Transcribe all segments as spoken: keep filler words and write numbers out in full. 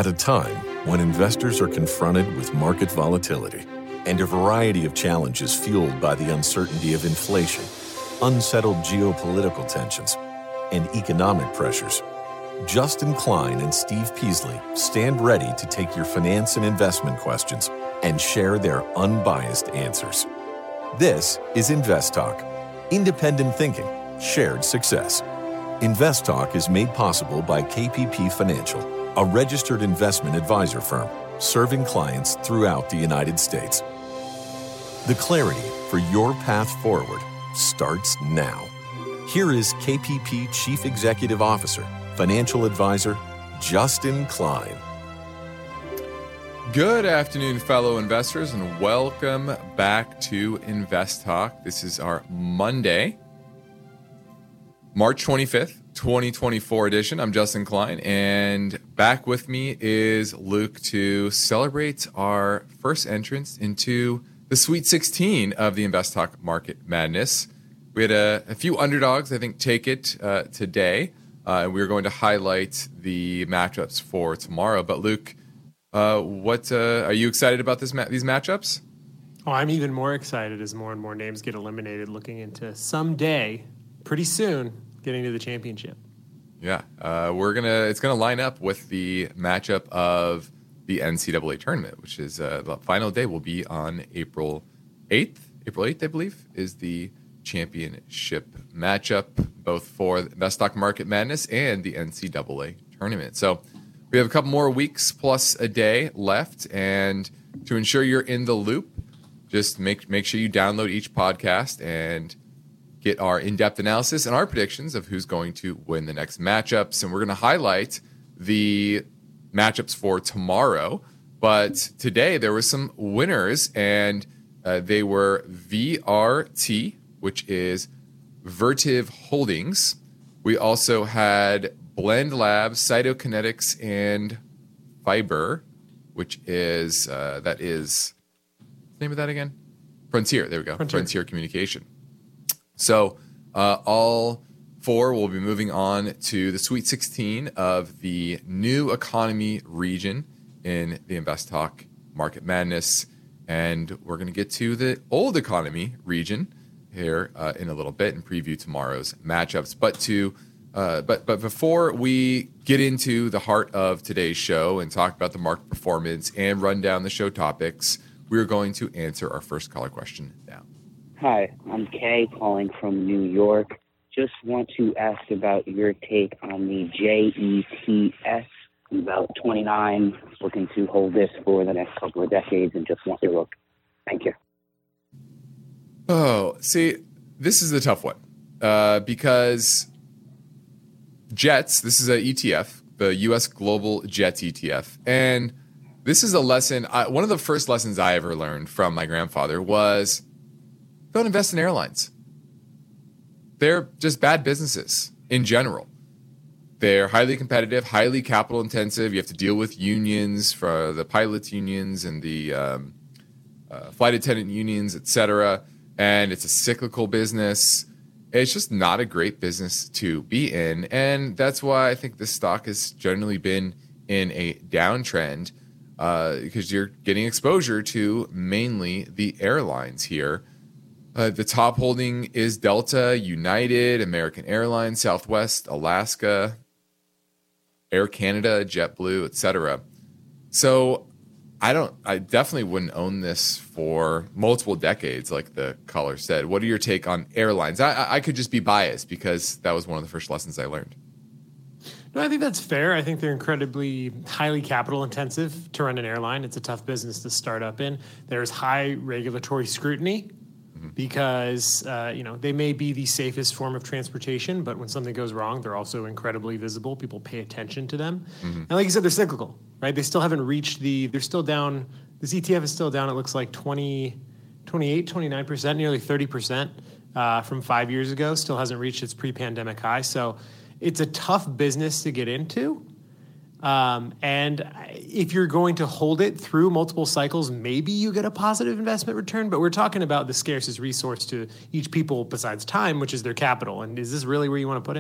At a time when investors are confronted with market volatility and a variety of challenges fueled by the uncertainty of inflation, unsettled geopolitical tensions, and economic pressures, Justin Klein and Steve Peasley stand ready to take your finance and investment questions and share their unbiased answers. This is Invest Talk, independent thinking, shared success. Invest Talk is made possible by K P P Financial, a registered investment advisor firm serving clients throughout the United States. The clarity for your path forward starts now. Here is K P P Chief Executive Officer, Financial Advisor, Justin Klein. Good afternoon, fellow investors, and welcome back to Invest Talk. This is our Monday, March twenty-fifth, twenty twenty-four edition. I'm Justin Klein, and back with me is Luke to celebrate our first entrance into the Sweet sixteen of the Invest Talk Market Madness. We had a, a few underdogs, I think, take it uh, today. Uh, and we're going to highlight the matchups for tomorrow. But Luke, uh, what uh, are you excited about this ma- these matchups? Oh, I'm even more excited as more and more names get eliminated, looking into someday, pretty soon, getting to the championship. Yeah, uh, we're gonna. It's gonna line up with the matchup of the N C double A tournament, which is uh, the final day will be on April eighth. April eighth, I believe, is the championship matchup, both for the Stock Market Madness and the N C double A tournament. So we have a couple more weeks plus a day left, and to ensure you're in the loop, just make make sure you download each podcast and get our in-depth analysis and our predictions of who's going to win the next matchups. And we're going to highlight the matchups for tomorrow. But today there were some winners, and uh, they were V R T, which is Vertiv Holdings. We also had Blend Labs, Cytokinetics, and Fiber, which is, uh, that is, what's the name of that again? Frontier, there we go, Frontier, Frontier Communication. So uh, all four will be moving on to the Sweet sixteen of the new economy region in the Invest Talk Market Madness. And we're going to get to the old economy region here uh, in a little bit and preview tomorrow's matchups. But to uh, but but before we get into the heart of today's show and talk about the market performance and run down the show topics, we're going to answer our first caller question now. Hi, I'm Kay calling from New York. Just want to ask about your take on the J E T S. I'm about twenty-nine, looking to hold this for the next couple of decades, and just want your look. Thank you. Oh, see, this is a tough one uh, because JETS, this is an E T F, the U S Global JETS E T F. And this is a lesson, I, one of the first lessons I ever learned from my grandfather was don't invest in airlines. They're just bad businesses in general. They're highly competitive, highly capital intensive. You have to deal with unions, for the pilots unions and the um, uh, flight attendant unions, et cetera. And it's a cyclical business. It's just not a great business to be in. And that's why I think this stock has generally been in a downtrend uh, because you're getting exposure to mainly the airlines here. Uh, the top holding is Delta, United, American Airlines, Southwest, Alaska, Air Canada, JetBlue, et cetera. So I don't. I definitely wouldn't own this for multiple decades, like the caller said. What are your take on airlines? I, I could just be biased because that was one of the first lessons I learned. No, I think that's fair. I think they're incredibly highly capital intensive to run an airline. It's a tough business to start up in. There's high regulatory scrutiny because uh, you know they may be the safest form of transportation, but when something goes wrong, they're also incredibly visible. People pay attention to them, mm-hmm. and like you said, they're cyclical, right? They still haven't reached the. They're still down. This E T F is still down. It looks like twenty, twenty-eight, twenty-nine percent, nearly thirty percent uh, from five years ago. Still hasn't reached its pre-pandemic high. So it's a tough business to get into. Um, and if you're going to hold it through multiple cycles, maybe you get a positive investment return. But we're talking about the scarcest resource to each people besides time, which is their capital. And is this really where you want to put it?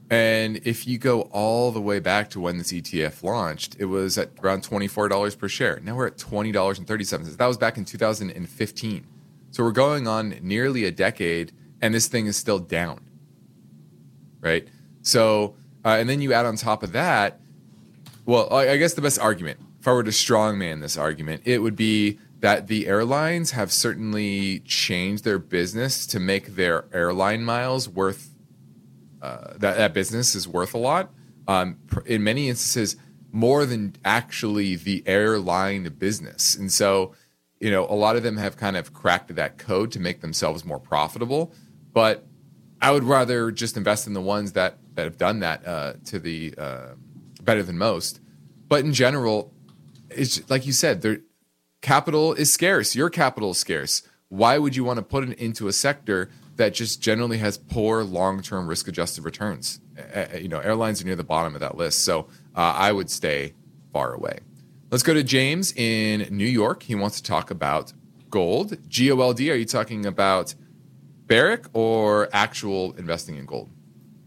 And if you go all the way back to when this E T F launched, it was at around twenty-four dollars per share. Now we're at twenty dollars and thirty-seven cents. That was back in two thousand fifteen. So we're going on nearly a decade, and this thing is still down, right? So, uh, and then you add on top of that, well, I, I guess the best argument, if I were to strongman this argument, it would be that the airlines have certainly changed their business to make their airline miles worth Uh, that, that business is worth a lot. Um, in many instances, more than actually the airline business. And so, you know, a lot of them have kind of cracked that code to make themselves more profitable. But I would rather just invest in the ones that, that have done that uh, to the uh, better than most. But in general, it's like you said, there, capital is scarce. Your capital is scarce. Why would you want to put it into a sector that just generally has poor long-term risk-adjusted returns? Uh, you know, airlines are near the bottom of that list, so uh, I would stay far away. Let's go to James in New York. He wants to talk about gold. G O L D, are you talking about Barrick or actual investing in gold?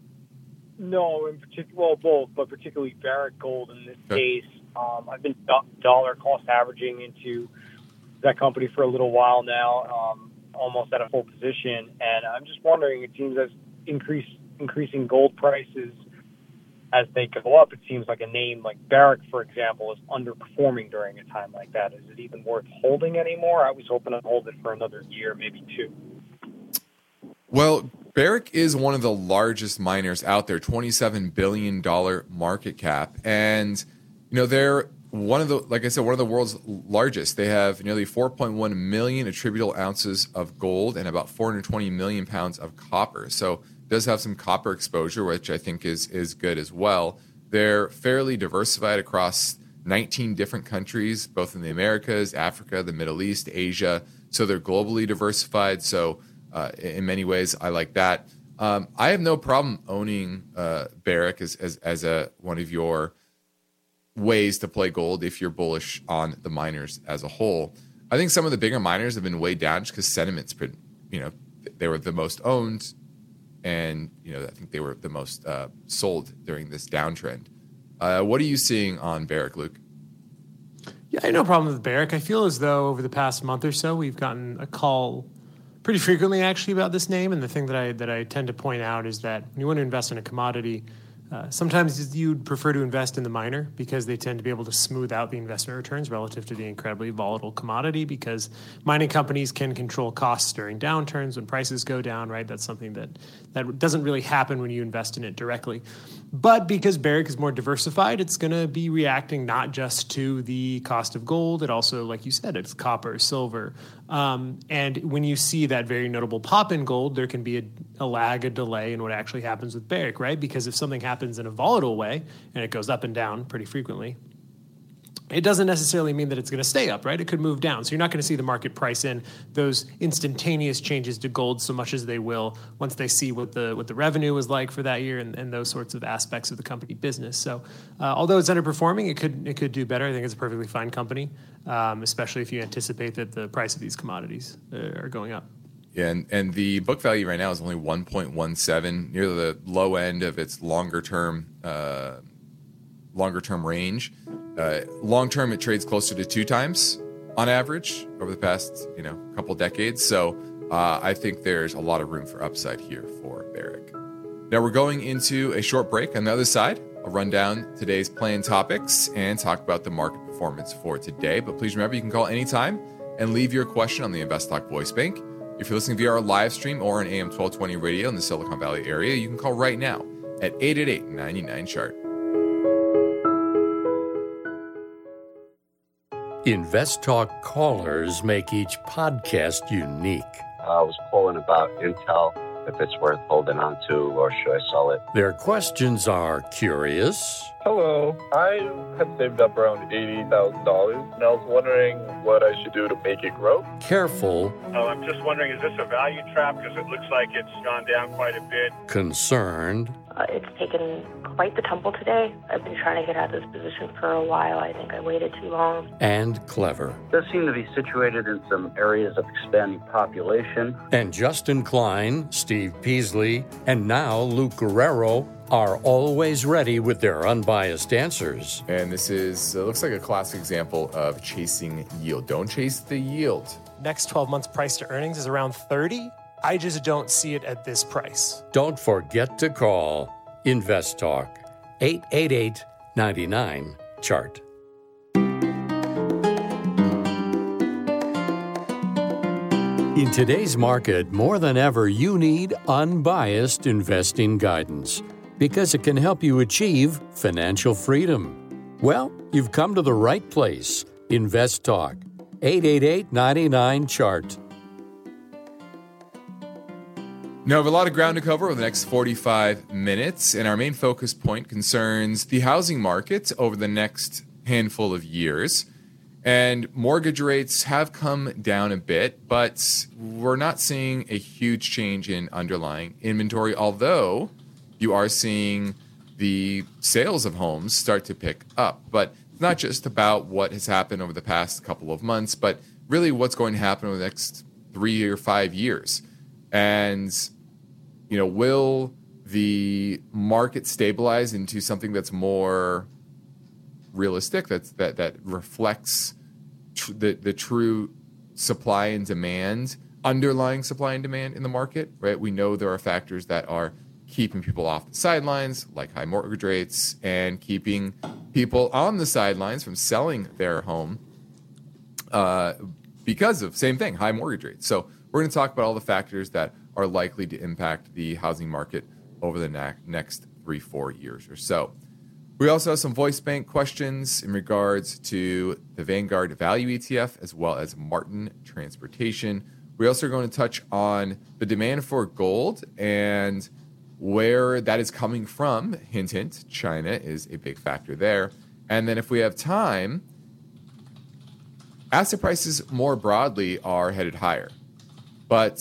No, in particular, well, both, but particularly Barrick Gold in this okay. case. Um, I've been do- dollar cost averaging into that company for a little while now. Um, almost at a full position, and I'm just wondering, it seems as increase increasing gold prices as they go up, it seems like a name like Barrick, for example, is underperforming during a time like that. Is it even worth holding anymore? I was hoping to hold it for another year, maybe two. Well, Barrick is one of the largest miners out there, twenty-seven billion dollars market cap, and you know they're one of the, like I said, one of the world's largest. They have nearly four point one million attributable ounces of gold and about four hundred twenty million pounds of copper. So it does have some copper exposure, which I think is is good as well. They're fairly diversified across nineteen different countries, both in the Americas, Africa, the Middle East, Asia. So they're globally diversified. So uh, in many ways, I like that. Um, I have no problem owning uh, Barrick as, as as a one of your ways to play gold if you're bullish on the miners as a whole. I think some of the bigger miners have been weighed down just because sentiment's been, you know, they were the most owned, and you know I think they were the most uh, sold during this downtrend. Uh, what are you seeing on Barrick, Luke? Yeah, I have no problem with Barrick. I feel as though over the past month or so we've gotten a call pretty frequently actually about this name, and the thing that I that I tend to point out is that when you want to invest in a commodity, Uh, sometimes you'd prefer to invest in the miner because they tend to be able to smooth out the investment returns relative to the incredibly volatile commodity, because mining companies can control costs during downturns when prices go down, right? That's something that, that doesn't really happen when you invest in it directly. But because Barrick is more diversified, it's going to be reacting not just to the cost of gold. It also, like you said, it's copper, silver. Um, and when you see that very notable pop in gold, there can be a, a lag, a delay in what actually happens with Barrick, right? Because if something happens in a volatile way, and it goes up and down pretty frequently, it doesn't necessarily mean that it's going to stay up, right? It could move down. So you're not going to see the market price in those instantaneous changes to gold so much as they will once they see what the what the revenue was like for that year and, and those sorts of aspects of the company business. So uh, although it's underperforming, it could it could do better. I think it's a perfectly fine company, um, especially if you anticipate that the price of these commodities uh, are going up. Yeah, and, and the book value right now is only one point one seven, near the low end of its longer term uh, longer term range. Uh, long term, it trades closer to two times on average over the past you know couple decades. So uh, I think there's a lot of room for upside here for Barrick. Now we're going into a short break. On the other side, I'll run down today's planned topics and talk about the market performance for today. But please remember, you can call anytime and leave your question on the InvestTalk Voice Bank. If you're listening via our live stream or on A M twelve twenty radio in the Silicon Valley area, you can call right now at eight eight eight, nine nine, chart. InvestTalk callers make each podcast unique. I was calling about Intel, if it's worth holding on to, or should I sell it? Their questions are curious. Hello, I had saved up around eighty thousand dollars, and I was wondering what I should do to make it grow. Careful. Oh, I'm just wondering, is this a value trap? Because it looks like it's gone down quite a bit. Concerned. Uh, it's taken quite the tumble today. I've been trying to get out of this position for a while. I think I waited too long. And clever. It does seem to be situated in some areas of expanding population. And Justin Klein, Steve Peasley, and now Luke Guerrero are always ready with their unbiased answers. And this is, uh, looks like a classic example of chasing yield. Don't chase the yield. Next twelve months price to earnings is around thirty. I just don't see it at this price. Don't forget to call Invest Talk, eight eight eight, nine nine, C H A R T. In today's market, more than ever, you need unbiased investing guidance because it can help you achieve financial freedom. Well, you've come to the right place. Invest Talk, eight eight eight, nine nine, C H A R T. Now, we have a lot of ground to cover over the next forty-five minutes, and our main focus point concerns the housing market over the next handful of years. And mortgage rates have come down a bit, but we're not seeing a huge change in underlying inventory, although you are seeing the sales of homes start to pick up. But it's not just about what has happened over the past couple of months, but really what's going to happen over the next three or five years. And, you know, will the market stabilize into something that's more realistic, that's, that, that reflects tr- the, the true supply and demand, underlying supply and demand in the market, right? We know there are factors that are keeping people off the sidelines, like high mortgage rates, and keeping people on the sidelines from selling their home uh, because of, same thing, high mortgage rates. So we're going to talk about all the factors that are likely to impact the housing market over the na- next three, four years or so. We also have some voice bank questions in regards to the Vanguard Value E T F as well as Martin Transportation. We also are going to touch on the demand for gold and where that is coming from. Hint, hint, China is a big factor there. And then if we have time, asset prices more broadly are headed higher. But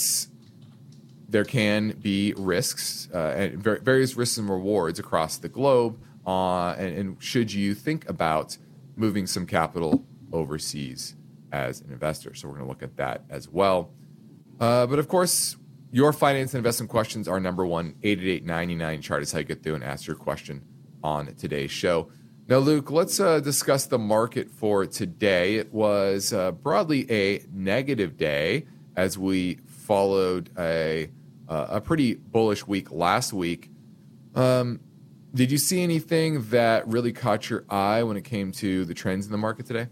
there can be risks, uh, and various risks and rewards across the globe. Uh, and, and should you think about moving some capital overseas as an investor? So we're going to look at that as well. Uh, but of course, your finance and investment questions are number one, eight eight eight, nine nine, C H A R T is how you get through and ask your question on today's show. Now, Luke, let's uh, discuss the market for today. It was uh, broadly a negative day as we followed a uh, a pretty bullish week last week. Um, did you see anything that really caught your eye when it came to the trends in the market today?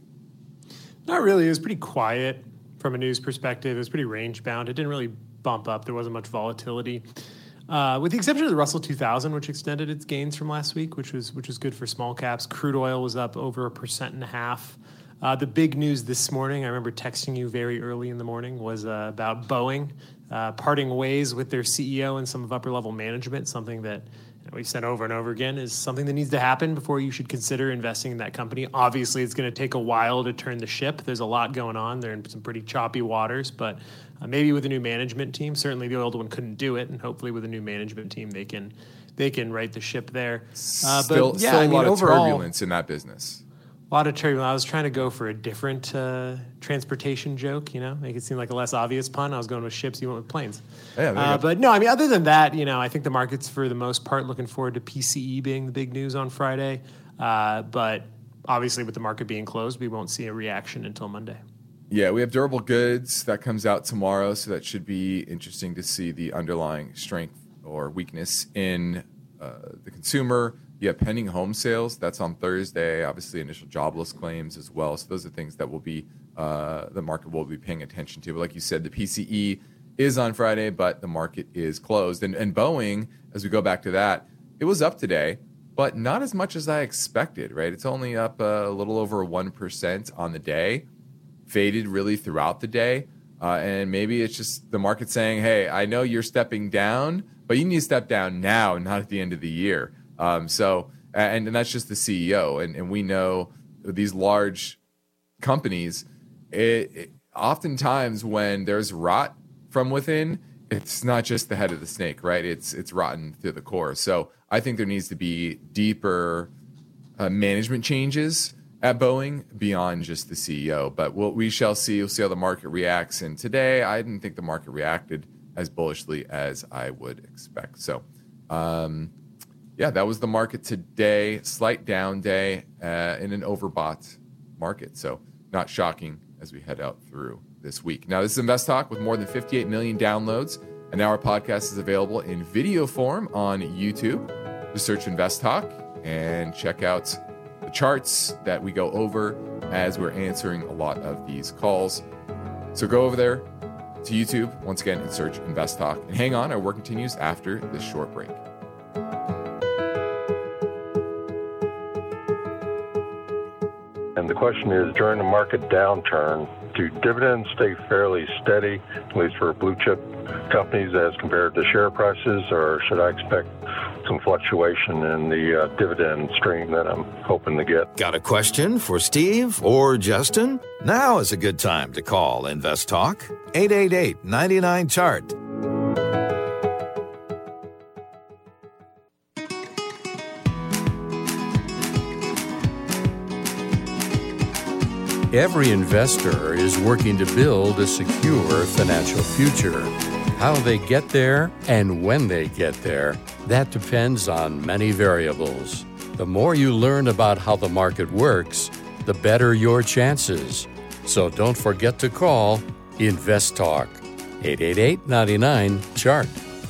Not really. It was pretty quiet from a news perspective. It was pretty range bound. It didn't really bump up. There wasn't much volatility, uh, with the exception of the Russell two thousand, which extended its gains from last week, which was which was good for small caps. Crude oil was up over a percent and a half. Uh, the big news this morning, I remember texting you very early in the morning, was uh, about Boeing uh, parting ways with their C E O and some of upper-level management, something that you know, we've said over and over again is something that needs to happen before you should consider investing in that company. Obviously, it's going to take a while to turn the ship. There's a lot going on. They're in some pretty choppy waters, but uh, maybe with a new management team, certainly the old one couldn't do it, and hopefully with a new management team, they can they can right the ship there. Uh, still, but yeah, still I a mean, lot of overall, turbulence in that business. A lot of turbulence. I was trying to go for a different uh, transportation joke, you know, make it seem like a less obvious pun. I was going with ships, you went with planes. Yeah, there you uh, go. but no, I mean, other than that, you know, I think the market's for the most part looking forward to P C E being the big news on Friday. Uh, but obviously, with the market being closed, we won't see a reaction until Monday. Yeah, we have durable goods that comes out tomorrow, so that should be interesting to see the underlying strength or weakness in uh, the consumer. You have pending home sales. That's on Thursday. Obviously, initial jobless claims as well. So those are things that will be uh, the market will be paying attention to. But like you said, the P C E is on Friday, but the market is closed. And, and Boeing, as we go back to that, it was up today, but not as much as I expected, right? It's only up a little over one percent on the day, faded really throughout the day. Uh, and maybe it's just the market saying, hey, I know you're stepping down, but you need to step down now, not at the end of the year. Um, so, and, and that's just the C E O. And, and we know these large companies, it, it, oftentimes when there's rot from within, it's not just the head of the snake, right? It's it's rotten through the core. So I think there needs to be deeper uh, management changes at Boeing beyond just the C E O. But what we shall see, we'll see how the market reacts. And today, I didn't think the market reacted as bullishly as I would expect. So, um, yeah, that was the market today. Slight down day uh, in an overbought market. So not shocking as we head out through this week. Now, this is Invest Talk with more than fifty-eight million downloads. And now our podcast is available in video form on YouTube. Just search Invest Talk and check out the charts that we go over as we're answering a lot of these calls. So go over there to YouTube once again and search Invest Talk. And hang on, our work continues after this short break. And the question is, during the market downturn, do dividends stay fairly steady, at least for blue chip companies as compared to share prices, or should I expect some fluctuation in the uh, dividend stream that I'm hoping to get? Got a question for Steve or Justin? Now is a good time to call Invest Talk, eight eight eight, nine nine, C H A R T. Every investor is working to build a secure financial future. How they get there and when they get there, that depends on many variables. The more you learn about how the market works, the better your chances. So don't forget to call Invest Talk, eight eight eight, nine nine, C H A R T.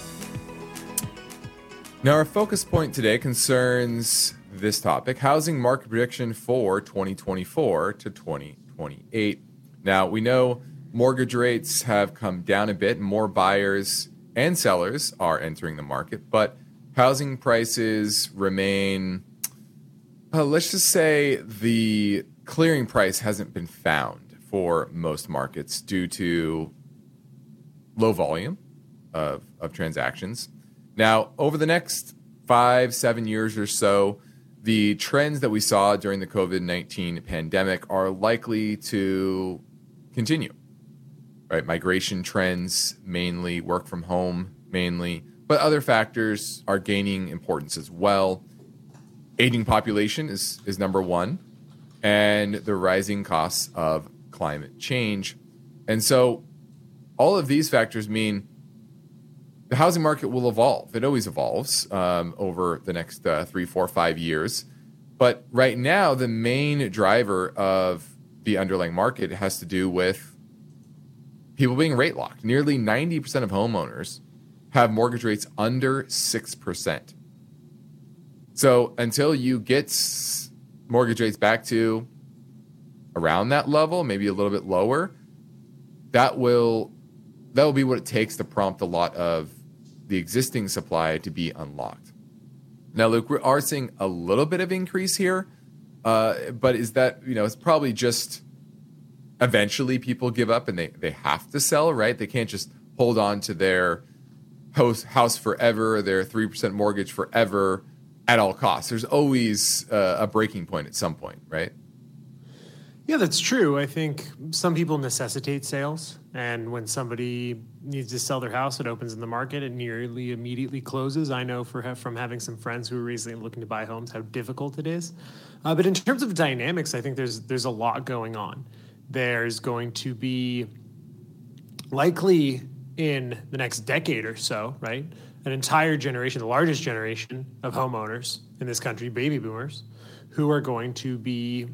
Now, our focus point today concerns this topic: housing market prediction for twenty twenty-four to twenty twenty-eight. Now, we know mortgage rates have come down a bit. More buyers and sellers are entering the market, but housing prices remain, uh, let's just say the clearing price hasn't been found for most markets due to low volume of, of transactions. Now, over the next five, seven years or so, the trends that we saw during the covid nineteen pandemic are likely to continue, right? Migration trends, mainly work from home, mainly, but other factors are gaining importance as well. Aging population is, is number one, and the rising costs of climate change. And so all of these factors mean the housing market will evolve. It always evolves um, over the next uh, three, four, five years. But right now, the main driver of the underlying market has to do with people being rate locked. Nearly ninety percent of homeowners have mortgage rates under six percent. So until you get mortgage rates back to around that level, maybe a little bit lower, that will that will be what it takes to prompt a lot of the existing supply to be unlocked. Now, Luke, we are seeing a little bit of increase here, uh, but is that, you know, it's probably just eventually people give up and they, they have to sell, right? They can't just hold on to their house, house forever, their three percent mortgage forever at all costs. There's always uh, a breaking point at some point, right? Yeah, that's true. I think some people necessitate sales, and when somebody needs to sell their house, it opens in the market and nearly immediately closes. I know for, from having some friends who are recently looking to buy homes how difficult it is. Uh, but in terms of dynamics, I think there's there's a lot going on. There's going to be likely in the next decade or so, right, an entire generation, the largest generation of homeowners in this country, baby boomers, who are going to be,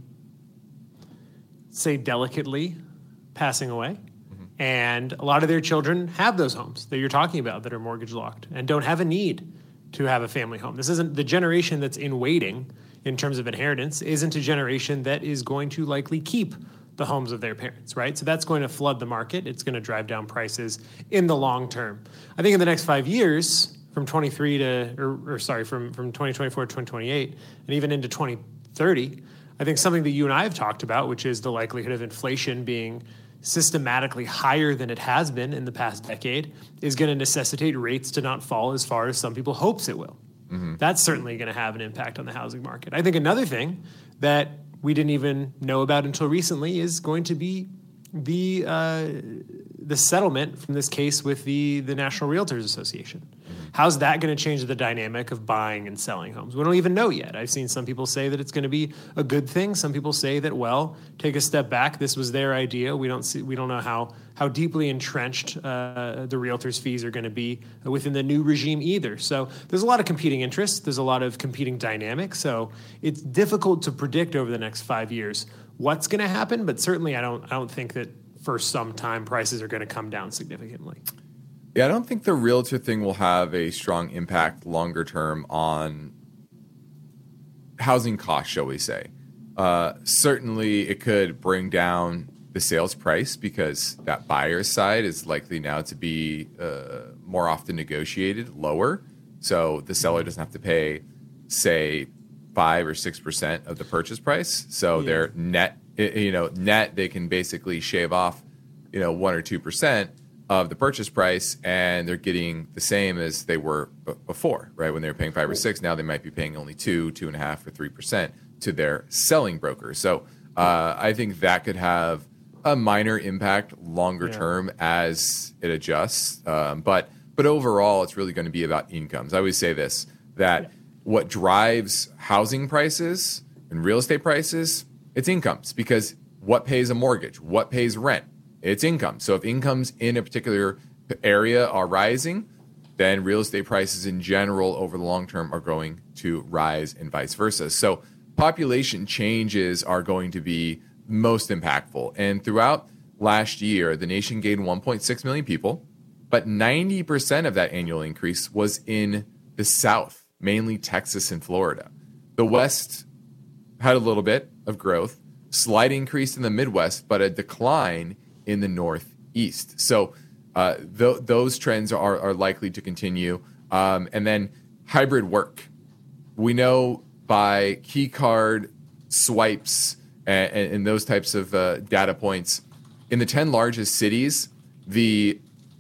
say delicately, passing away. Mm-hmm. And a lot of their children have those homes that you're talking about that are mortgage locked and don't have a need to have a family home. This isn't the generation that's in waiting in terms of inheritance, isn't a generation that is going to likely keep the homes of their parents, right? So that's going to flood the market. It's going to drive down prices in the long term. I think in the next five years, from twenty-three to, or, or sorry, from, from twenty twenty-four to twenty twenty-eight, and even into twenty thirty, I think something that you and I have talked about, which is the likelihood of inflation being systematically higher than it has been in the past decade, is going to necessitate rates to not fall as far as some people hopes it will. Mm-hmm. That's certainly going to have an impact on the housing market. I think another thing that we didn't even know about until recently is going to be the uh, the settlement from this case with the, the National Realtors Association. How's that going to change the dynamic of buying and selling homes? We don't even know yet. I've seen some people say that it's going to be a good thing. Some people say that, well, take a step back. This was their idea. We don't see, we don't know how how deeply entrenched uh, the realtors' fees are going to be within the new regime either. So there's a lot of competing interests. There's a lot of competing dynamics. So it's difficult to predict over the next five years what's going to happen. But certainly, I don't I don't think that for some time prices are going to come down significantly. Yeah, I don't think the realtor thing will have a strong impact longer term on housing costs, shall we say. Uh, certainly, it could bring down the sales price because that buyer's side is likely now to be uh, more often negotiated lower. So the seller doesn't have to pay, say, five or six percent of the purchase price. So yeah. their net, you know, net they can basically shave off, you know, one or two percent of the purchase price, and they're getting the same as they were b- before, right? When they were paying five or six, now they might be paying only two, two and a half, or three percent to their selling broker. So uh, I think that could have a minor impact longer yeah. term as it adjusts. Um, but but overall, it's really going to be about incomes. I always say this, that yeah. what drives housing prices and real estate prices, it's incomes, because what pays a mortgage? What pays rent? It's income. So if incomes in a particular area are rising, then real estate prices in general over the long term are going to rise and vice versa. So population changes are going to be most impactful. And throughout last year, the nation gained one point six million people, but ninety percent of that annual increase was in the South, mainly Texas and Florida. The West had a little bit of growth, slight increase in the Midwest, but a decline in the Northeast. So uh, th- those trends are, are likely to continue. Um, and then hybrid work. We know by key card swipes and, and those types of uh, data points, in the ten largest cities, the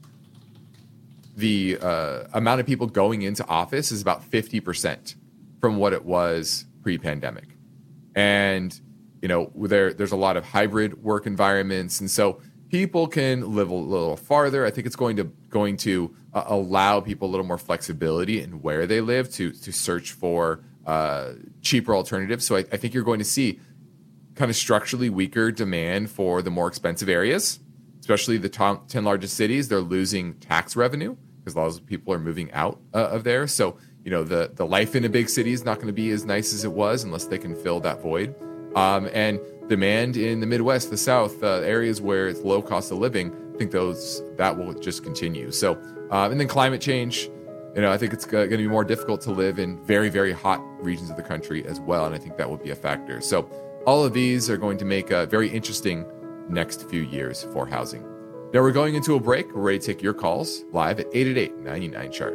the uh, amount of people going into office is about fifty percent from what it was pre-pandemic. And, you know, there there's a lot of hybrid work environments. And so people can live a little farther. I think it's going to going to uh, allow people a little more flexibility in where they live to to search for uh, cheaper alternatives. So I, I think you're going to see kind of structurally weaker demand for the more expensive areas, especially the top ten largest cities. They're losing tax revenue because a lot of people are moving out uh, of there. So, you know, the, the life in a big city is not going to be as nice as it was unless they can fill that void. Um, and demand in the Midwest, the South, uh, areas where it's low cost of living, I think those that will just continue. So, um, and then climate change, you know, I think it's going to be more difficult to live in very, very hot regions of the country as well. And I think that will be a factor. So all of these are going to make a very interesting next few years for housing. Now we're going into a break. We're ready to take your calls live at eight eight eight, nine nine, chart.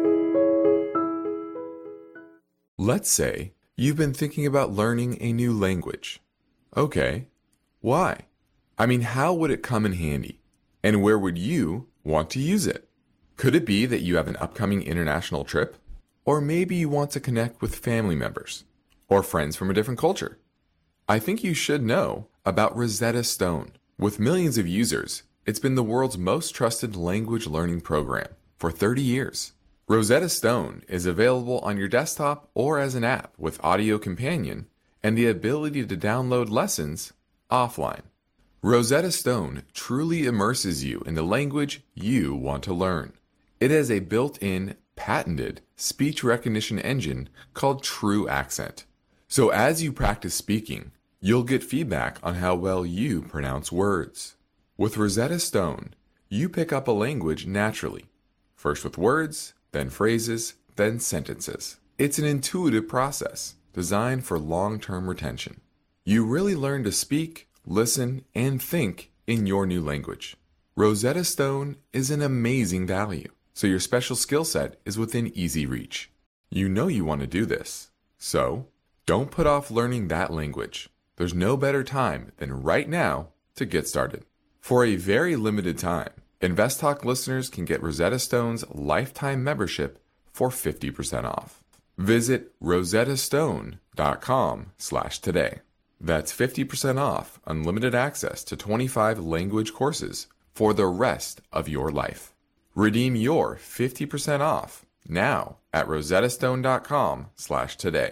Let's say you've been thinking about learning a new language. Okay, why? I mean, how would it come in handy? And where would you want to use it? Could it be that you have an upcoming international trip? Or maybe you want to connect with family members or friends from a different culture? I think you should know about Rosetta Stone. With millions of users, it's been the world's most trusted language learning program for thirty years. Rosetta Stone is available on your desktop or as an app with Audio Companion and the ability to download lessons offline. Rosetta Stone truly immerses you in the language you want to learn. It has a built-in, patented speech recognition engine called True Accent. So as you practice speaking, you'll get feedback on how well you pronounce words. With Rosetta Stone, you pick up a language naturally, first with words, then phrases, then sentences. It's an intuitive process designed for long-term retention. You really learn to speak, listen, and think in your new language. Rosetta Stone is an amazing value, so your special skill set is within easy reach. You know you want to do this, so don't put off learning that language. There's no better time than right now to get started. For a very limited time, InvestTalk listeners can get Rosetta Stone's lifetime membership for fifty percent off. Visit rosettastone.com slash today. That's fifty percent off unlimited access to twenty-five language courses for the rest of your life. Redeem your fifty percent off now at rosettastone.com slash today.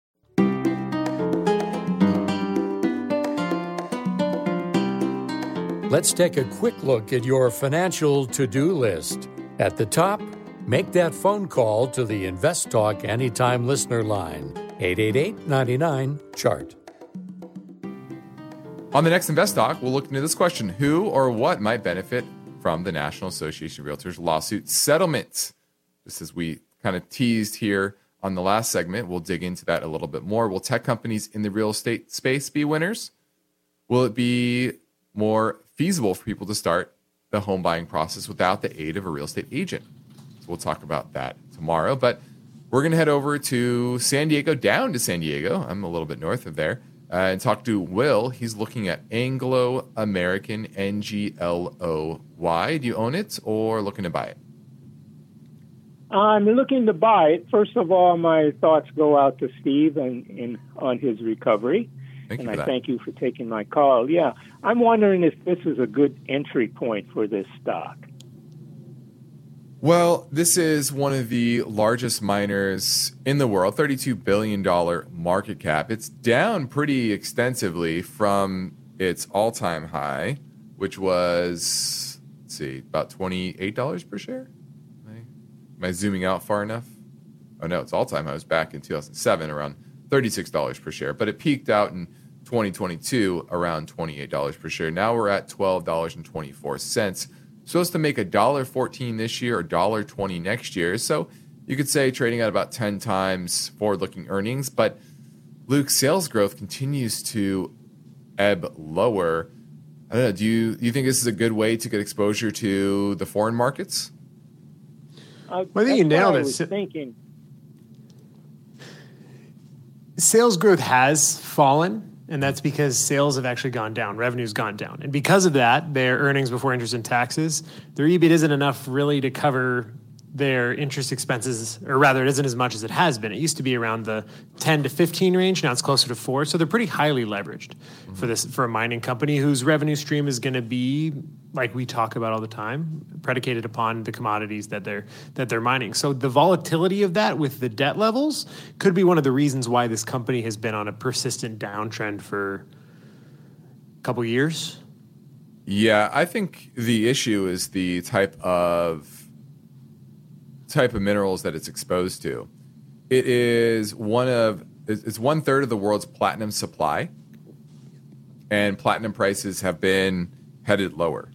Let's take a quick look at your financial to-do list. At the top, make that phone call to the Invest Talk Anytime listener line, eight eight eight, nine nine, chart. On the next Invest Talk, we'll look into this question: who or what might benefit from the National Association of Realtors lawsuit settlement? Just as we kind of teased here on the last segment, we'll dig into that a little bit more. Will tech companies in the real estate space be winners? Will it be more feasible for people to start the home buying process without the aid of a real estate agent? So we'll talk about that tomorrow. But we're going to head over to San Diego, down to San Diego. I'm a little bit north of there. Uh, and talk to Will. He's looking at Anglo American, N G L O Y. Do you own it or looking to buy it? I'm looking to buy it. First of all, my thoughts go out to Steve and, and on his recovery. Thank and you for I that. thank you for taking my call. Yeah, I'm wondering if this is a good entry point for this stock. Well, this is one of the largest miners in the world, thirty-two billion dollars market cap. It's down pretty extensively from its all-time high, which was, let's see, about twenty-eight dollars per share. Am I, am I zooming out far enough? Oh, no, its all-time high was back in two thousand seven, around thirty-six dollars per share. But it peaked out in twenty twenty-two around twenty-eight dollars per share. Now we're at twelve dollars and twenty-four cents. Supposed to make one dollar fourteen this year or one dollar twenty next year. So you could say trading at about ten times forward-looking earnings. But Luke, sales growth continues to ebb lower. I don't know. Do you do you think this is a good way to get exposure to the foreign markets? Uh, Well, I think you that's what nailed I it. was thinking. Sales growth has fallen, and that's because sales have actually gone down. Revenue's gone down. And because of that, their earnings before interest and taxes, their E B I T isn't enough really to cover their interest expenses, or rather it isn't as much as it has been. It used to be around the ten to fifteen range. Now it's closer to four. So they're pretty highly leveraged mm-hmm. for this, for a mining company whose revenue stream is going to be, like we talk about all the time, predicated upon the commodities that they're that they're mining. So the volatility of that with the debt levels could be one of the reasons why this company has been on a persistent downtrend for a couple years. Yeah, I think the issue is the type of type of minerals that it's exposed to. It is one of it's one third of the world's platinum supply, and platinum prices have been headed lower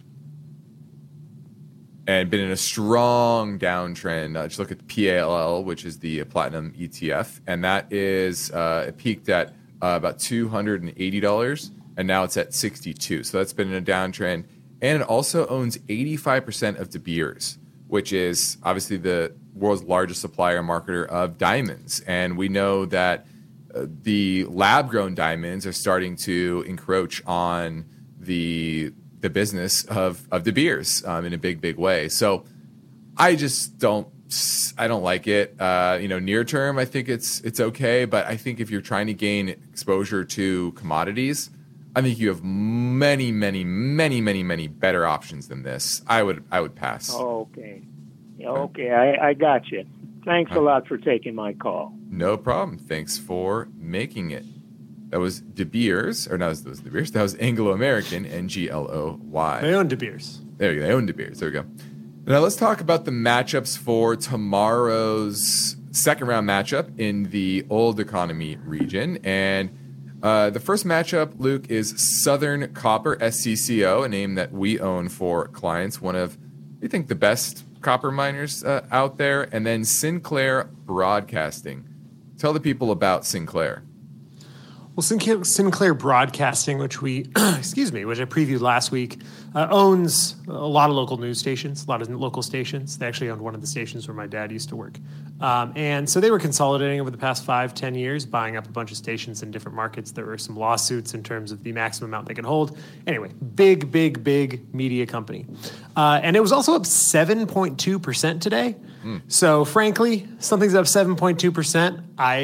and been in a strong downtrend. Uh, just look at the P A L L, which is the platinum E T F, and that is uh, it peaked at uh, about two hundred eighty dollars, and now it's at sixty-two. So that's been in a downtrend, and it also owns eighty-five percent of De Beers, which is obviously the world's largest supplier and marketer of diamonds. And we know that uh, the lab-grown diamonds are starting to encroach on the the business of, of De Beers um, in a big, big way. So I just don't I don't like it. Uh, you know, near term, I think it's it's okay. But I think if you're trying to gain exposure to commodities, I think you have many, many, many, many, many better options than this. I would, I would pass. Okay, okay, I, I got you. Thanks a lot for taking my call. No problem. Thanks for making it. That was De Beers, or no, that was De Beers. That was Anglo American, N G L O Y. They own De Beers. There you go. They own De Beers. There we go. Now let's talk about the matchups for tomorrow's second round matchup in the old economy region. And Uh, the first matchup, Luke, is Southern Copper, S C C O, a name that we own for clients, one of, we think, the best copper miners uh, out there, and then Sinclair Broadcasting. Tell the people about Sinclair. Well, Sinclair, Sinclair Broadcasting, which we, excuse me, which I previewed last week, uh, owns a lot of local news stations, a lot of local stations. They actually owned one of the stations where my dad used to work. Um, and so they were consolidating over the past five, ten years, buying up a bunch of stations in different markets. There were some lawsuits in terms of the maximum amount they could hold. Anyway, big, big, big media company. Uh, and it was also up seven point two percent today. Mm. So frankly, something's up seven point two percent. I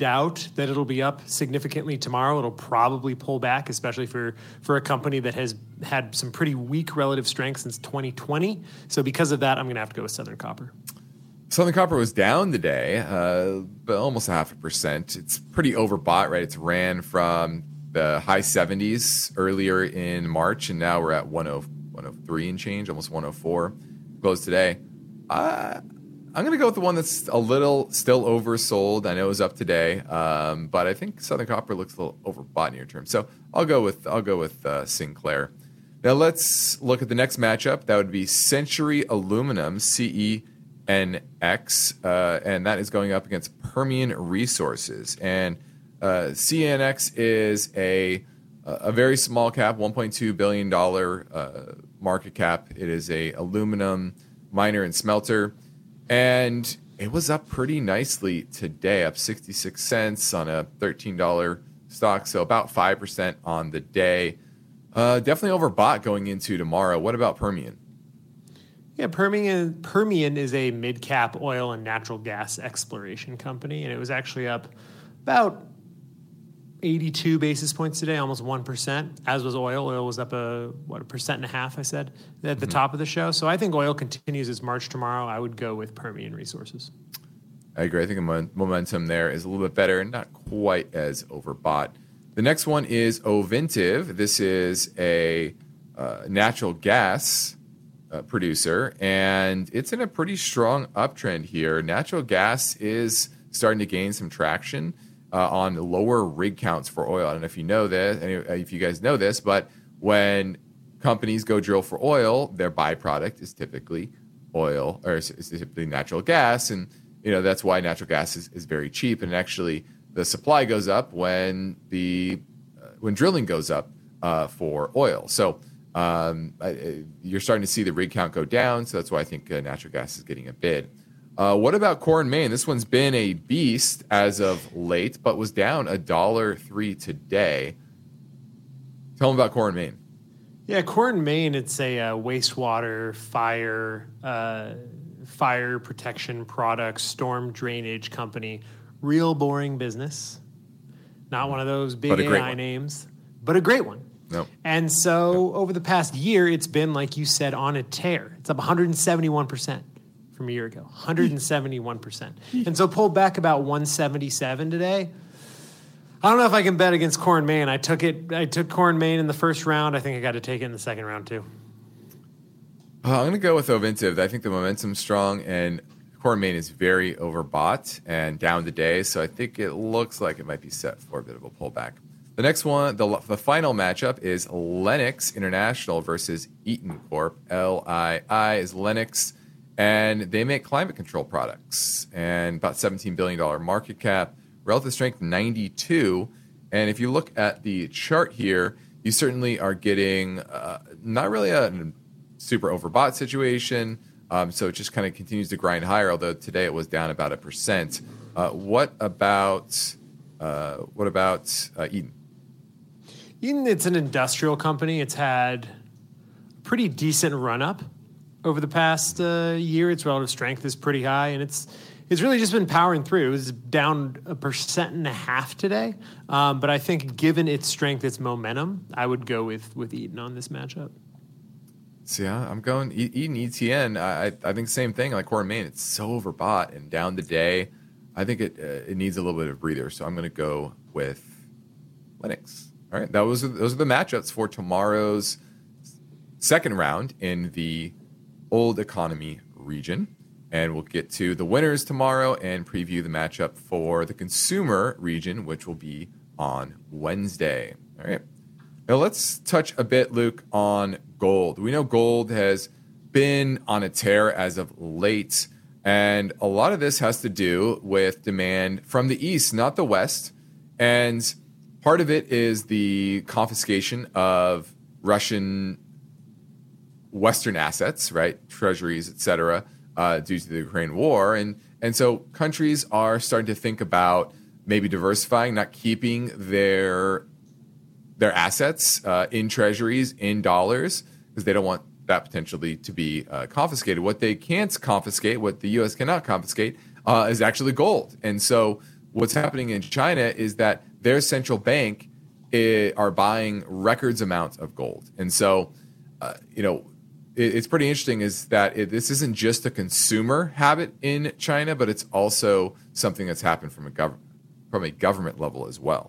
doubt that it'll be up significantly tomorrow. It'll probably pull back, especially for, for a company that has had some pretty weak relative strength since twenty twenty. So because of that, I'm going to have to go with Southern Copper. Southern Copper was down today, uh, but almost a half a percent. It's pretty overbought, right? It's ran from the high seventies earlier in March, and now we're at one oh three and change, almost one oh four. Closed today. Uh, I'm going to go with the one that's a little still oversold. I know it was up today, um, but I think Southern Copper looks a little overbought near term. So I'll go with I'll go with uh, Sinclair. Now let's look at the next matchup. That would be Century Aluminum, C E N X, uh, and that is going up against Permian Resources. And uh, C E N X is a a very small cap, one point two billion dollars uh, market cap. It is a aluminum miner and smelter. And it was up pretty nicely today, up sixty-six cents on a thirteen dollars stock, so about five percent on the day. Uh, definitely overbought going into tomorrow. What about Permian? Yeah, Permian, Permian is a mid-cap oil and natural gas exploration company, and it was actually up about eighty-two basis points today, almost one percent, as was oil. Oil was up a, what, a percent and a half, I said, at the mm-hmm. top of the show. So I think oil continues its march tomorrow. I would go with Permian Resources. I agree. I think the momentum there is a little bit better and not quite as overbought. The next one is Ovintiv. This is a uh, natural gas uh, producer, and it's in a pretty strong uptrend here. Natural gas is starting to gain some traction Uh, on lower rig counts for oil. I don't know if you know this, if you guys know this, but when companies go drill for oil, their byproduct is typically oil, or is typically natural gas, and you know that's why natural gas is, is very cheap. And actually, the supply goes up when the uh, when drilling goes up uh, for oil. So um, I, you're starting to see the rig count go down. So that's why I think uh, natural gas is getting a bid. Uh, what about Core and Main? This one's been a beast as of late, but was down a dollar three today. Tell them about Core and Main. Yeah, Core and Main. It's a uh, wastewater, fire, uh, fire protection products, storm drainage company. Real boring business. Not one of those big A I names, but a great one. Nope. And so nope. over the past year, it's been, like you said, on a tear. It's up one hundred seventy-one percent. From a year ago, one hundred seventy-one percent. And so pulled back about one seventy-seven today. I don't know if I can bet against Core and Main. I took it. I took Core and Main in the first round. I think I got to take it in the second round too. Uh, I'm going to go with Ovintiv. I think the momentum's strong, and Core and Main is very overbought and down today. So I think it looks like it might be set for a bit of a pullback. The next one, the, the final matchup is Lennox International versus Eaton Corp. L I I is Lennox. And they make climate control products, and about seventeen billion dollars market cap, relative strength ninety-two. And if you look at the chart here, you certainly are getting uh, not really a super overbought situation. Um, so it just kind of continues to grind higher, although today it was down about a percent. Uh, what about uh, what about uh, Eaton? Eaton, it's an industrial company. It's had a pretty decent run-up. Over the past uh, year, its relative strength is pretty high, and it's it's really just been powering through. It was down a percent and a half today, um, but I think given its strength, its momentum, I would go with with Eaton on this matchup. So yeah, I'm going Eaton E T N. I I think same thing like Core and Main. It's so overbought and down today. I think it uh, it needs a little bit of breather. So I'm going to go with Lennox. All right, that was those are the matchups for tomorrow's second round in the Old Economy region, and we'll get to the winners tomorrow and preview the matchup for the consumer region, which will be on Wednesday. All right. Now let's touch a bit, Luke, on gold. We know gold has been on a tear as of late, and a lot of this has to do with demand from the East, not the West. And part of it is the confiscation of Russian Western assets, right, treasuries, et cetera, uh, due to the Ukraine war. And and so countries are starting to think about maybe diversifying, not keeping their their assets uh, in treasuries, in dollars, because they don't want that potentially to be uh, confiscated. What they can't confiscate, what the U S cannot confiscate, uh, is actually gold. And so what's happening in China is that their central bank is, are buying records amounts of gold. And so, uh, you know, it, it's pretty interesting is that it, this isn't just a consumer habit in China, but it's also something that's happened from a gov- from a government level as well.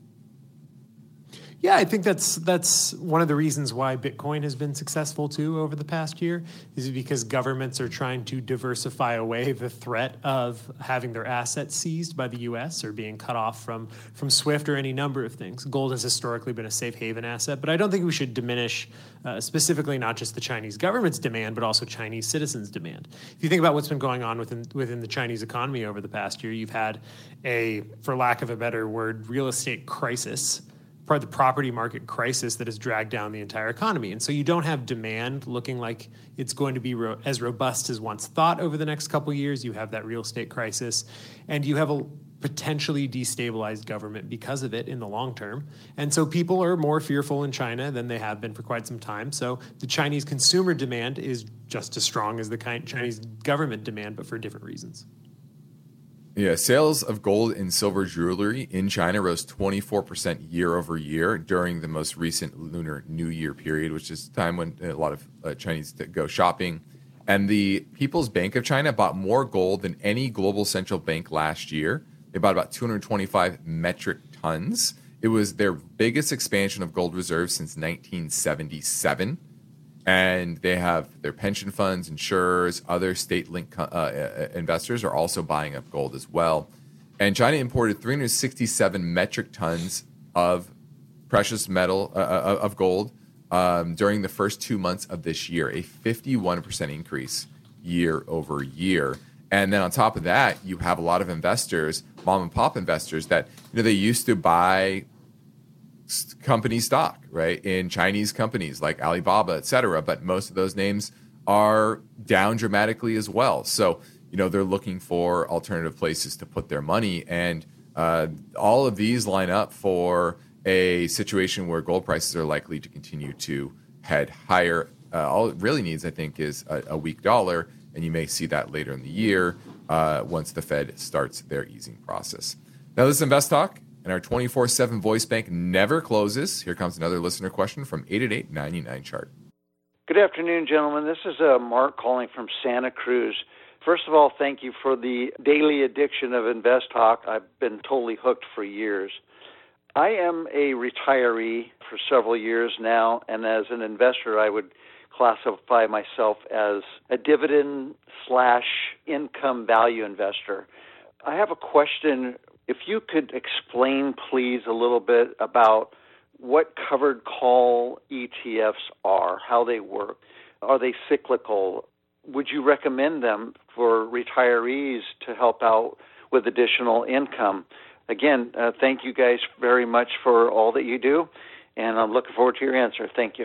Yeah, I think that's that's one of the reasons why Bitcoin has been successful too over the past year, is because governments are trying to diversify away the threat of having their assets seized by the U S or being cut off from from SWIFT or any number of things. Gold has historically been a safe haven asset, but I don't think we should diminish uh, specifically not just the Chinese government's demand, but also Chinese citizens' demand. If you think about what's been going on within within the Chinese economy over the past year, you've had a, for lack of a better word, real estate crisis, part of the property market crisis that has dragged down the entire economy. And so you don't have demand looking like it's going to be ro- as robust as once thought over the next couple of years. You have that real estate crisis, and you have a potentially destabilized government because of it in the long term. And so people are more fearful in China than they have been for quite some time. So the Chinese consumer demand is just as strong as the Chinese government demand, but for different reasons. Yeah, sales of gold and silver jewelry in China rose twenty-four percent year over year during the most recent Lunar New Year period, which is time when a lot of uh, Chinese go shopping. And the People's Bank of China bought more gold than any global central bank last year. They bought about two hundred twenty-five metric tons. It was their biggest expansion of gold reserves since nineteen seventy-seven. And they have their pension funds, insurers, other state-linked uh, investors are also buying up gold as well. And China imported three hundred sixty-seven metric tons of precious metal, uh, of gold, um, during the first two months of this year, a fifty-one percent increase year over year. And then on top of that, you have a lot of investors, mom and pop investors, that you know they used to buy company stock, right, in Chinese companies like Alibaba, et cetera. But most of those names are down dramatically as well. So, you know, they're looking for alternative places to put their money. And uh, all of these line up for a situation where gold prices are likely to continue to head higher. Uh, all it really needs, I think, is a, a weak dollar. And you may see that later in the year uh, once the Fed starts their easing process. Now, this is Invest Talk. And our twenty-four seven voice bank never closes. Here comes another listener question from eight eight eight, nine nine, chart. Good afternoon, gentlemen. This is uh, Mark calling from Santa Cruz. First of all, thank you for the daily edition of Invest Talk. I've been totally hooked for years. I am a retiree for several years now, and as an investor, I would classify myself as a dividend slash income value investor. I have a question. If you could explain, please, a little bit about what covered call E T Fs are, how they work. Are they cyclical? Would you recommend them for retirees to help out with additional income? Again, uh, thank you guys very much for all that you do, and I'm looking forward to your answer. Thank you.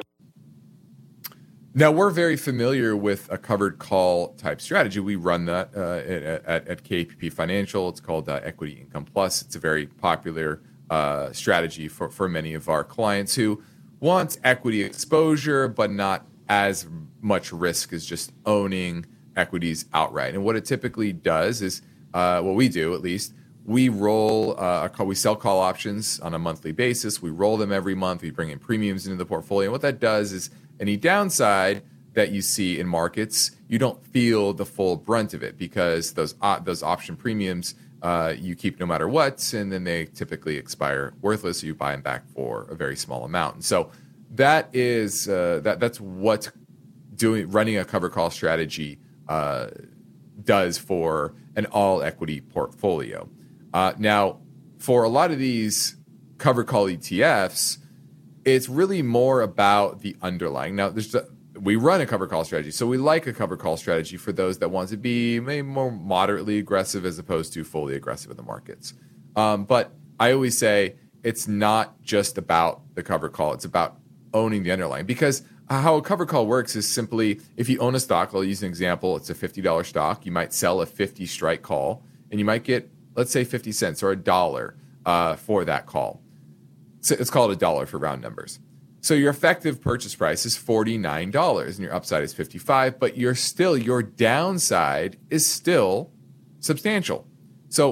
Now, we're very familiar with a covered call type strategy. We run that uh, at, at, at K P P Financial. It's called uh, Equity Income Plus. It's a very popular uh, strategy for, for many of our clients who want equity exposure, but not as much risk as just owning equities outright. And what it typically does is, uh, what we do at least, we roll, uh, a, we sell call options on a monthly basis. We roll them every month. We bring in premiums into the portfolio. And what that does is, any downside that you see in markets, you don't feel the full brunt of it because those uh, those option premiums uh, you keep no matter what, and then they typically expire worthless. So you buy them back for a very small amount. And so that is uh, that that's what doing running a cover call strategy uh, does for an all equity portfolio. Uh, now, for a lot of these cover call E T Fs, it's really more about the underlying. Now, there's a, we run a cover call strategy, so we like a cover call strategy for those that want to be maybe more moderately aggressive as opposed to fully aggressive in the markets. Um, but I always say it's not just about the cover call. It's about owning the underlying. Because how a cover call works is simply if you own a stock, I'll use an example. It's a fifty dollars stock. You might sell a fifty strike call, and you might get, let's say, fifty cents or a dollar uh, for that call. So it's called a dollar for round numbers. So your effective purchase price is forty-nine dollars and your upside is fifty-five dollars, but you're still, your downside is still substantial. So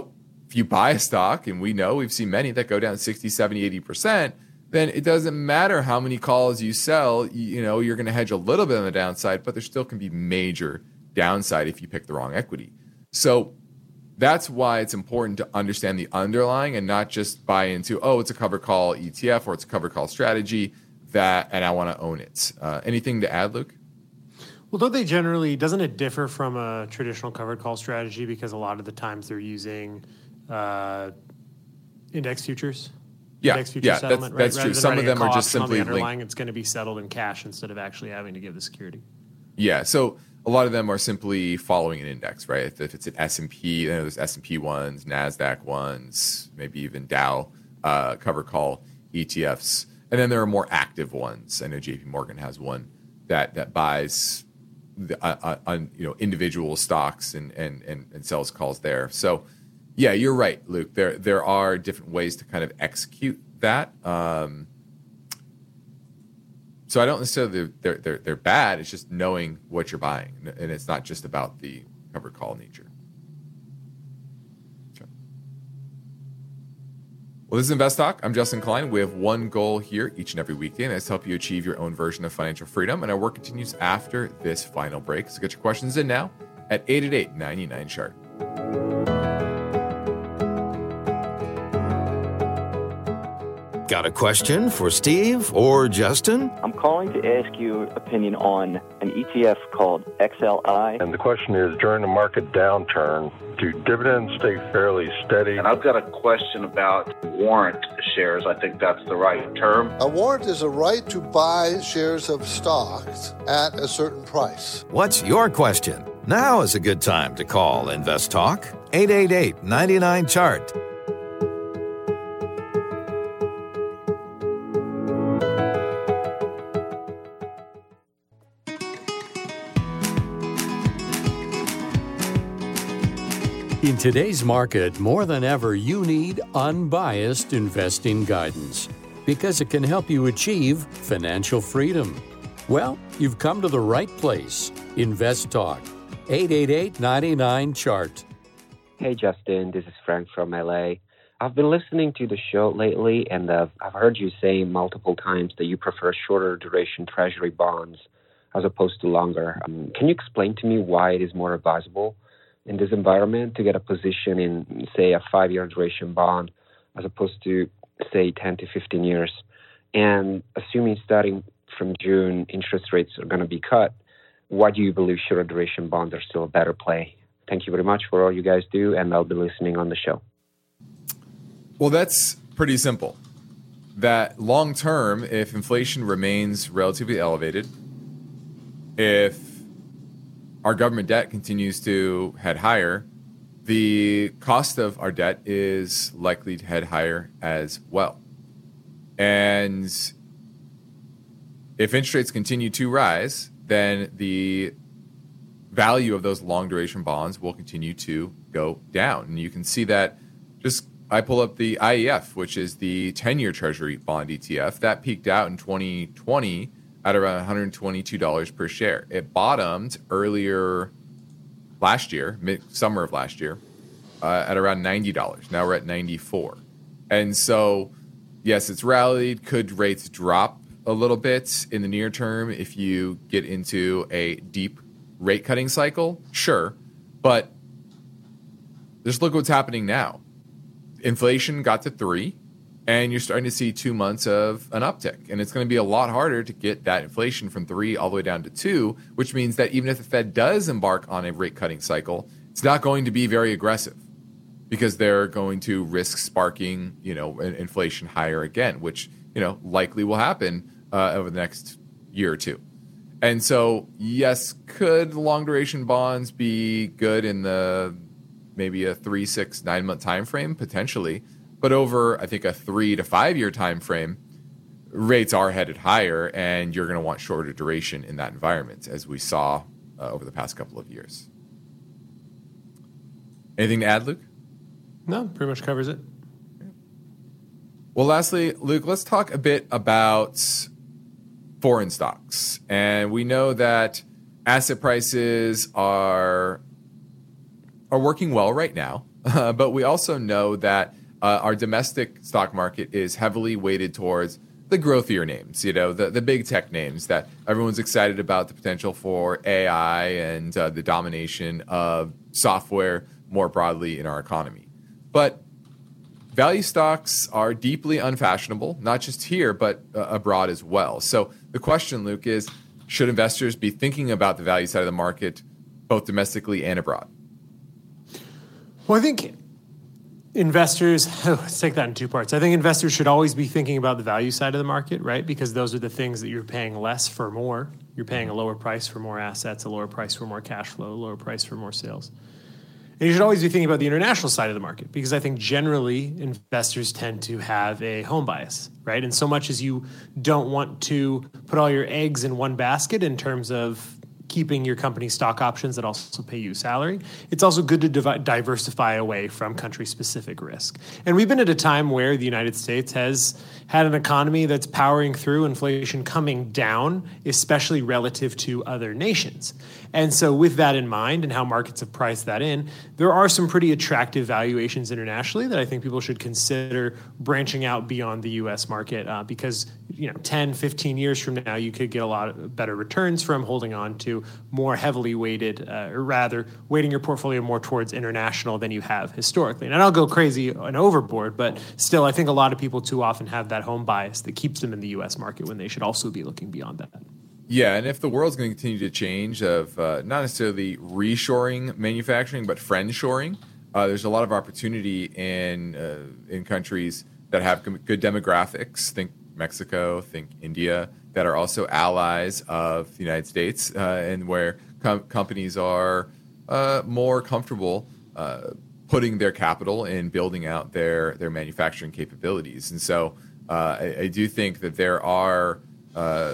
if you buy a stock, and we know we've seen many that go down sixty, seventy, eighty percent, then it doesn't matter how many calls you sell. You, you know, you're going to hedge a little bit on the downside, but there still can be major downside if you pick the wrong equity. So that's why it's important to understand the underlying and not just buy into, oh, it's a covered call E T F or it's a covered call strategy that, and I want to own it. Uh, anything to add, Luke? Well, don't they generally, doesn't it differ from a traditional covered call strategy because a lot of the times they're using uh, index futures? Yeah, index future yeah, settlement, that's, that's right? true. Some of them are just simply the underlying, linked. It's going to be settled in cash instead of actually having to give the security. Yeah, so a lot of them are simply following an index, right? If, if it's an S and P, you know, there's S and P ones, NASDAQ ones, maybe even Dow uh, cover call E T Fs. And then there are more active ones. I know J P Morgan has one that that buys the, uh, uh, you know, individual stocks and, and, and, and sells calls there. So, yeah, you're right, Luke. There there are different ways to kind of execute that. Um, So I don't necessarily they're they're they're bad. It's just knowing what you're buying, and it's not just about the covered call nature. Okay. Well, this is Invest Talk. I'm Justin Klein. We have one goal here each and every weekday, and that's to help you achieve your own version of financial freedom. And our work continues after this final break. So get your questions in now at eight eight eight, nine nine, chart. Got a question for Steve or Justin? I'm calling to ask you opinion on an E T F called X L I. And the question is, during the market downturn, do dividends stay fairly steady? And I've got a question about warrant shares. I think that's the right term. A warrant is a right to buy shares of stocks at a certain price. What's your question? Now is a good time to call Invest Talk. eight eight eight, nine nine, chart. In today's market, more than ever, you need unbiased investing guidance because it can help you achieve financial freedom. Well, you've come to the right place. Invest Talk. eight eight eight, nine nine, chart. Hey, Justin. This is Frank from L A. I've been listening to the show lately, and uh, I've heard you say multiple times that you prefer shorter duration treasury bonds as opposed to longer. Um, can you explain to me why it is more advisable in this environment to get a position in, say, a five-year duration bond as opposed to, say, ten to fifteen years? And assuming starting from June, interest rates are going to be cut, why do you believe shorter duration bonds are still a better play? Thank you very much for all you guys do, and I'll be listening on the show. Well, that's pretty simple. That long term, if inflation remains relatively elevated, if our government debt continues to head higher, the cost of our debt is likely to head higher as well. And if interest rates continue to rise, then the value of those long duration bonds will continue to go down. And you can see that just, I pull up the I E F, which is the ten-year Treasury bond E T F. That peaked out in twenty twenty at around one hundred twenty-two dollars per share. It bottomed earlier last year, mid summer of last year, uh, at around ninety dollars. Now we're at ninety-four dollars. And so, yes, it's rallied. Could rates drop a little bit in the near term if you get into a deep rate cutting cycle? Sure. But just look what's happening now. Inflation got to three, and you're starting to see two months of an uptick. And it's going to be a lot harder to get that inflation from three all the way down to two, which means that even if the Fed does embark on a rate cutting cycle, it's not going to be very aggressive because they're going to risk sparking, you know, inflation higher again, which, you know, likely will happen uh, over the next year or two. And so, yes, could long duration bonds be good in the maybe a three, six, nine month time frame? Potentially. But over, I think, a three to five year time frame, rates are headed higher, and you're going to want shorter duration in that environment, as we saw uh, over the past couple of years. Anything to add, Luke? No, pretty much covers it. Well, lastly, Luke, let's talk a bit about foreign stocks. And we know that asset prices are are working well right now. Uh, but we also know that uh, our domestic stock market is heavily weighted towards the growthier names, you know, the, the big tech names that everyone's excited about the potential for A I and uh, the domination of software more broadly in our economy. But value stocks are deeply unfashionable, not just here, but uh, abroad as well. So the question, Luke, is should investors be thinking about the value side of the market both domestically and abroad? Well, I think investors, oh, let's take that in two parts. I think investors should always be thinking about the value side of the market, right? Because those are the things that you're paying less for more. You're paying a lower price for more assets, a lower price for more cash flow, a lower price for more sales. And you should always be thinking about the international side of the market, because I think generally investors tend to have a home bias, right? And so much as you don't want to put all your eggs in one basket in terms of keeping your company stock options that also pay you salary, it's also good to div- diversify away from country-specific risk. And we've been at a time where the United States has had an economy that's powering through, inflation coming down, especially relative to other nations. And so with that in mind and how markets have priced that in, there are some pretty attractive valuations internationally that I think people should consider branching out beyond the U S market uh, because, you know, ten, fifteen years from now, you could get a lot of better returns from holding on to more heavily weighted, uh, or rather weighting your portfolio more towards international than you have historically. And I don't go crazy and overboard, but still, I think a lot of people too often have that home bias that keeps them in the U S market when they should also be looking beyond that. Yeah, and if the world's going to continue to change of uh, not necessarily reshoring manufacturing, but friendshoring, uh, there's a lot of opportunity in uh, in countries that have good demographics. Think Mexico, think India, that are also allies of the United States, uh, and where com- companies are uh, more comfortable uh, putting their capital in building out their their manufacturing capabilities. And so uh, I, I do think that there are uh,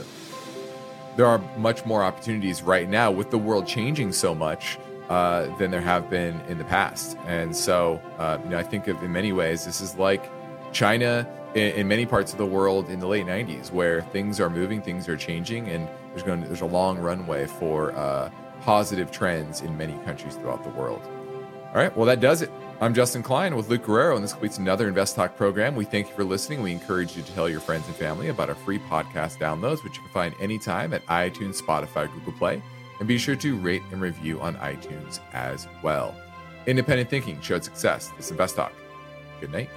there are much more opportunities right now with the world changing so much uh, than there have been in the past. And so uh, you know, I think of in many ways this is like China in, in many parts of the world in the late nineties, where things are moving, things are changing, and there's going to, there's a long runway for uh, positive trends in many countries throughout the world. All right, well, that does it. I'm Justin Klein with Luke Guerrero, and this completes another Invest Talk program. We thank you for listening. We encourage you to tell your friends and family about our free podcast downloads, which you can find anytime at iTunes, Spotify, Google Play, and be sure to rate and review on iTunes as well. Independent thinking showed success. This is Invest Talk. Good night.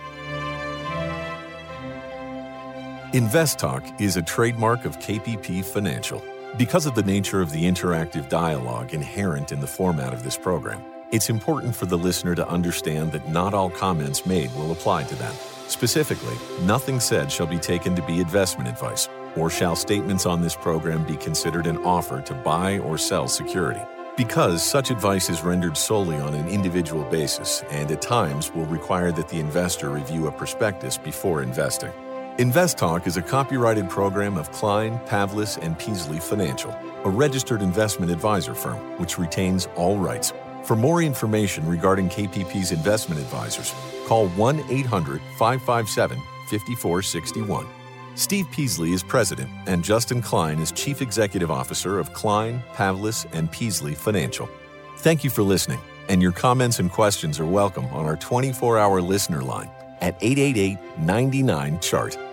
Invest Talk is a trademark of K P P Financial. Because of the nature of the interactive dialogue inherent in the format of this program, it's important for the listener to understand that not all comments made will apply to them. Specifically, nothing said shall be taken to be investment advice, or shall statements on this program be considered an offer to buy or sell security. Because such advice is rendered solely on an individual basis and at times will require that the investor review a prospectus before investing. Invest Talk is a copyrighted program of Klein, Pavlis, and Peasley Financial, a registered investment advisor firm which retains all rights. For more information regarding K P P's investment advisors, call one eight hundred, five five seven, five four six one. Steve Peasley is president, and Justin Klein is chief executive officer of Klein, Pavlis, and Peasley Financial. Thank you for listening, and your comments and questions are welcome on our twenty-four hour listener line at eight eight eight, nine nine, C H A R T.